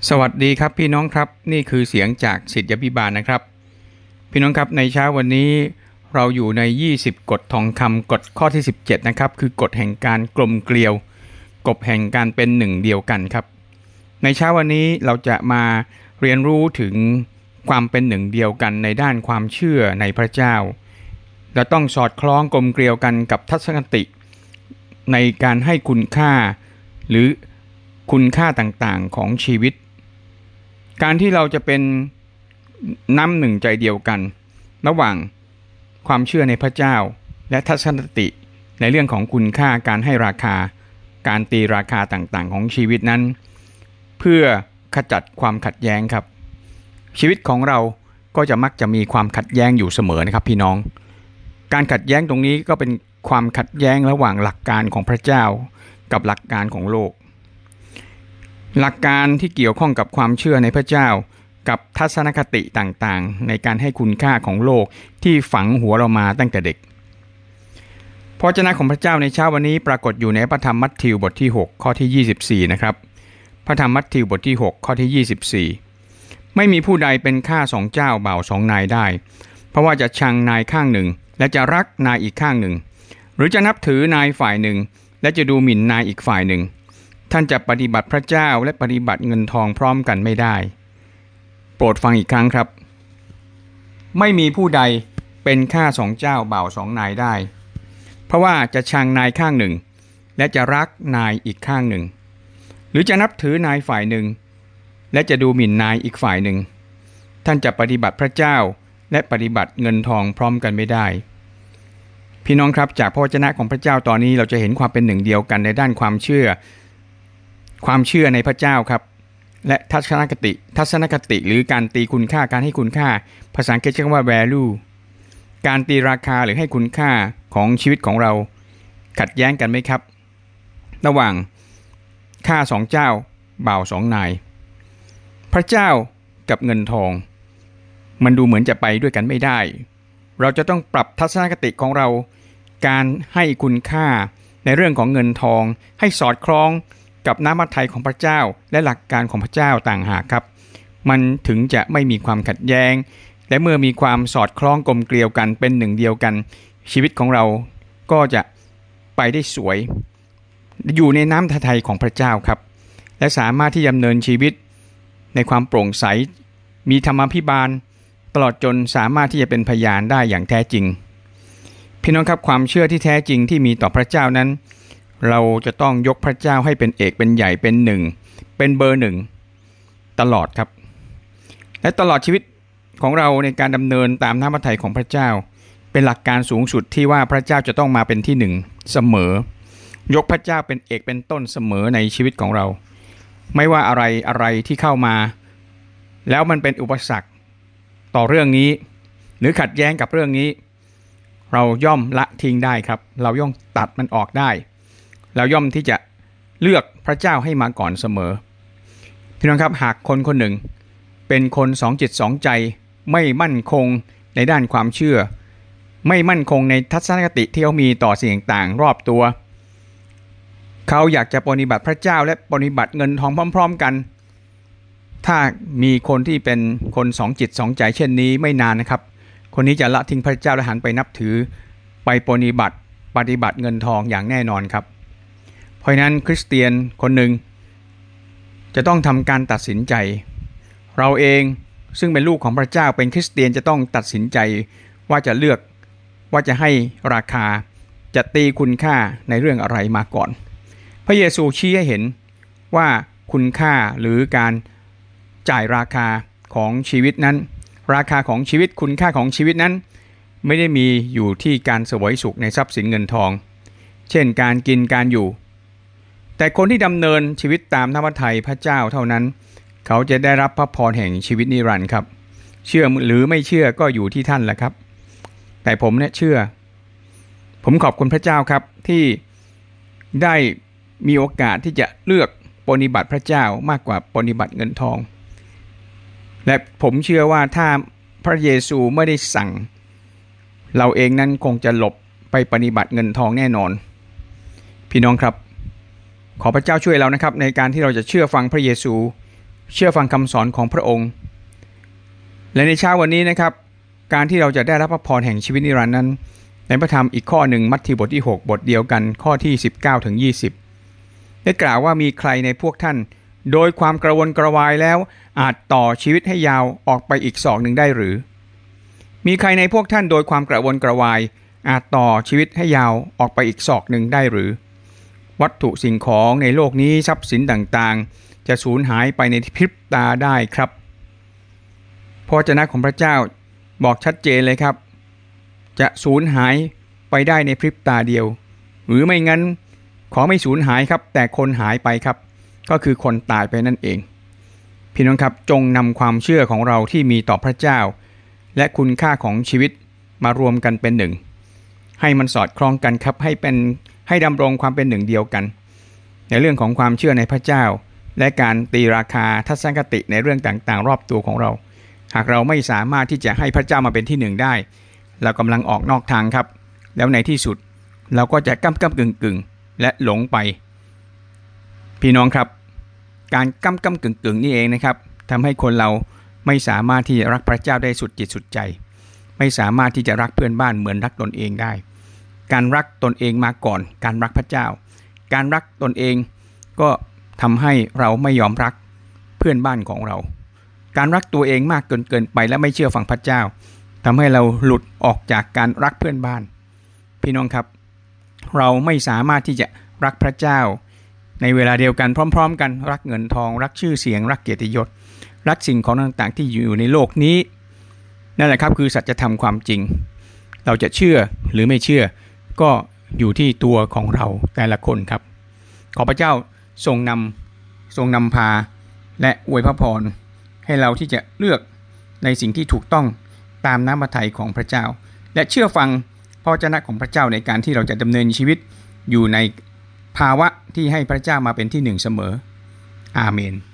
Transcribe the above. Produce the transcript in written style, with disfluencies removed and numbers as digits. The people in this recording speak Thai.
สวัสดีครับพี่น้องครับนี่คือเสียงจากศิษยพิบาลนะครับพี่น้องครับในเช้าวันนี้เราอยู่ใน20กฎทองคำกฎข้อที่17นะครับคือกฎแห่งการกลมเกลียวกฎแห่งการเป็นหนึ่งเดียวกันครับในเช้าวันนี้เราจะมาเรียนรู้ถึงความเป็นหนึ่งเดียวกันในด้านความเชื่อในพระเจ้าและต้องสอดคล้องกลมเกลียวกันกับทัศนคติในการให้คุณค่าหรือคุณค่าต่างๆของชีวิตการที่เราจะเป็นน้ำหนึ่งใจเดียวกันระหว่างความเชื่อในพระเจ้าและทัศนคติในเรื่องของคุณค่าการให้ราคาการตีราคาต่างๆของชีวิตนั้นเพื่อขจัดความขัดแย้งครับชีวิตของเราก็จะมักจะมีความขัดแย้งอยู่เสมอนะครับพี่น้องการขัดแย้งตรงนี้ก็เป็นความขัดแย้งระหว่างหลักการของพระเจ้ากับหลักการของโลกหลักการที่เกี่ยวข้องกับความเชื่อในพระเจ้ากับทัศนคติต่างๆในการให้คุณค่าของโลกที่ฝังหัวเรามาตั้งแต่เด็กพระวจนะของพระเจ้าในเช้าวันนี้ปรากฏอยู่ในพระธรรมมัทธิวบทที่6ข้อที่24นะครับพระธรรมมัทธิวบทที่6ข้อที่24ไม่มีผู้ใดเป็นข้าสองเจ้าบ่าวสองนายได้เพราะว่าจะชังนายข้างหนึ่งและจะรักนายอีกข้างหนึ่งหรือจะนับถือนายฝ่ายหนึ่งและจะดูหมิ่นนายอีกฝ่ายหนึ่งท่านจะปฏิบัติพระเจ้าและปฏิบัติเงินทองพร้อมกันไม่ได้โปรดฟังอีกครั้งครับไม่มีผู้ใดเป็นข้าสองเจ้าบ่าวสองนายได้เพราะว่าจะชังนายข้างหนึ่งและจะรักนายอีกข้างหนึ่งหรือจะนับถือนายฝ่ายหนึ่งและจะดูหมิ่นนายอีกฝ่ายหนึ่งท่านจะปฏิบัติพระเจ้าและปฏิบัติเงินทองพร้อมกันไม่ได้พี่น้องครับจากพระวจนะของพระเจ้าตอนนี้เราจะเห็นความเป็นหนึ่งเดียวกันในด้านความเชื่อในพระเจ้าครับและทัศนคติหรือการตีคุณค่าการให้คุณค่าภาษาอังกฤษเรียกว่า value การตีราคาหรือให้คุณค่าของชีวิตของเราขัดแย้งกันไหมครับระหว่างข้าสองเจ้าบ่าวสองนายพระเจ้ากับเงินทองมันดูเหมือนจะไปด้วยกันไม่ได้เราจะต้องปรับทัศนคติของเราการให้คุณค่าในเรื่องของเงินทองให้สอดคล้องกับน้ำพระทัยของพระเจ้าและหลักการของพระเจ้าต่างหากครับมันถึงจะไม่มีความขัดแย้งและเมื่อมีความสอดคล้องกลมเกลียวกันเป็นหนึ่งเดียวกันชีวิตของเราก็จะไปได้สวยอยู่ในน้ำพระทัยของพระเจ้าครับและสามารถที่จะดำเนินชีวิตในความโปร่งใสมีธรรมาภิบาลตลอดจนสามารถที่จะเป็นพยานได้อย่างแท้จริงพี่น้องครับความเชื่อที่แท้จริงที่มีต่อพระเจ้านั้นเราจะต้องยกพระเจ้าให้เป็นเอกเป็นใหญ่เป็นหนึ่งเป็นเบอร์หนึ่งตลอดครับและตลอดชีวิตของเราในการดำเนินตามน้ำพระทัยของพระเจ้าเป็นหลักการสูงสุดที่ว่าพระเจ้าจะต้องมาเป็นที่หนึ่งเสมอยกพระเจ้าเป็นเอกเป็นต้นเสมอในชีวิตของเราไม่ว่าอะไรที่เข้ามาแล้วมันเป็นอุปสรรคต่อเรื่องนี้หรือขัดแย้งกับเรื่องนี้เราย่อมละทิ้งได้ครับเราย่อมตัดมันออกได้เราย่อมที่จะเลือกพระเจ้าให้มาก่อนเสมอพี่น้องครับหากคนคนหนึ่งเป็นคนสองจิตสองใจไม่มั่นคงในด้านความเชื่อไม่มั่นคงในทัศนคติที่เขามีต่อสิ่งต่างๆรอบตัวเขาอยากจะปฏิบัติพระเจ้าและปฏิบัติเงินทองพร้อมๆกันถ้ามีคนที่เป็นคนสองจิตสองใจเช่นนี้ไม่นานนะครับคนนี้จะละทิ้งพระเจ้าและหันไปนับถือไปปฏิบัติเงินทองอย่างแน่นอนครับเพราะนั้นคริสเตียนคนหนึ่งจะต้องทำการตัดสินใจเราเองซึ่งเป็นลูกของพระเจ้าเป็นคริสเตียนจะต้องตัดสินใจว่าจะเลือกว่าจะให้ราคาจะตีคุณค่าในเรื่องอะไรมาก่อนพระเยซูชี้ให้เห็นว่าคุณค่าหรือการจ่ายราคาของชีวิตนั้นราคาของชีวิตคุณค่าของชีวิตนั้นไม่ได้มีอยู่ที่การเสวยสุขในทรัพย์สินเงินทองเช่นการกินการอยู่แต่คนที่ดำเนินชีวิตตามน้ำพระทัยพระเจ้าเท่านั้นเขาจะได้รับพระพรแห่งชีวิตนิรันดร์ครับเชื่อหรือไม่เชื่อก็อยู่ที่ท่านแหละครับแต่ผมเนี่ยเชื่อผมขอบคุณพระเจ้าครับที่ได้มีโอกาสที่จะเลือกปฏิบัติพระเจ้ามากกว่าปฏิบัติเงินทองและผมเชื่อว่าถ้าพระเยซูไม่ได้สั่งเราเองนั้นคงจะหลบไปปฏิบัติเงินทองแน่นอนพี่น้องครับขอพระเจ้าช่วยเรานะครับในการที่เราจะเชื่อฟังพระเยซูเชื่อฟังคำสอนของพระองค์และในเช้าวันนี้นะครับการที่เราจะได้รับพระพรแห่งชีวิตนิรันดร์นั้นในพระธรรมอีกข้อหนึ่งมัทธิวบทที่6บทเดียวกันข้อที่19ถึง20ได้กล่าวว่ามีใครในพวกท่านโดยความกระวนกระวายแล้วอาจต่อชีวิตให้ยาวออกไปอีกศอกหนึ่งได้หรือมีใครในพวกท่านโดยความกระวนกระวายอาจต่อชีวิตให้ยาวออกไปอีกศอกหนึ่งได้หรือวัตถุสิ่งของในโลกนี้ทรัพย์สินต่างๆจะสูญหายไปในพริบตาได้ครับพระวจนะของพระเจ้าบอกชัดเจนเลยครับจะสูญหายไปได้ในพริบตาเดียวหรือไม่งั้นขอไม่สูญหายครับแต่คนหายไปครับก็คือคนตายไปนั่นเองพี่น้องครับจงนำความเชื่อของเราที่มีต่อพระเจ้าและคุณค่าของชีวิตมารวมกันเป็นหนึ่งให้มันสอดคล้องกันครับให้ดำรงความเป็นหนึ่งเดียวกันในเรื่องของความเชื่อในพระเจ้าและการตีราคาทัศนคติในเรื่องต่างๆรอบตัวของเราหากเราไม่สามารถที่จะให้พระเจ้ามาเป็นที่หนึ่งได้เรากำลังออกนอกทางครับแล้วในที่สุดเราก็จะก้ำกึ่งและหลงไปพี่น้องครับการก้ำกึ่งนี่เองนะครับทำให้คนเราไม่สามารถที่จะรักพระเจ้าได้สุดจิตสุดใจไม่สามารถที่จะรักเพื่อนบ้านเหมือนรักตนเองได้การรักตนเองมาก่อนการรักพระเจ้าการรักตนเองก็ทำให้เราไม่ยอมรักเพื่อนบ้านของเราการรักตัวเองมากเกินไปและไม่เชื่อฟังพระเจ้าทำให้เราหลุดออกจากการรักเพื่อนบ้านพี่น้องครับเราไม่สามารถที่จะรักพระเจ้าในเวลาเดียวกันพร้อมๆกันรักเงินทองรักชื่อเสียงรักเกียรติยศรักสิ่งของต่างๆที่อยู่ในโลกนี้นั่นแหละครับคือสัจธรรมความจริงเราจะเชื่อหรือไม่เชื่อก็อยู่ที่ตัวของเราแต่ละคนครับขอพระเจ้าทรงนำพาและอวยพระพรให้เราที่จะเลือกในสิ่งที่ถูกต้องตามน้ำพระทัยของพระเจ้าและเชื่อฟังพระวจนะของพระเจ้าในการที่เราจะดำเนินชีวิตอยู่ในภาวะที่ให้พระเจ้ามาเป็นที่หนึ่งเสมออาเมน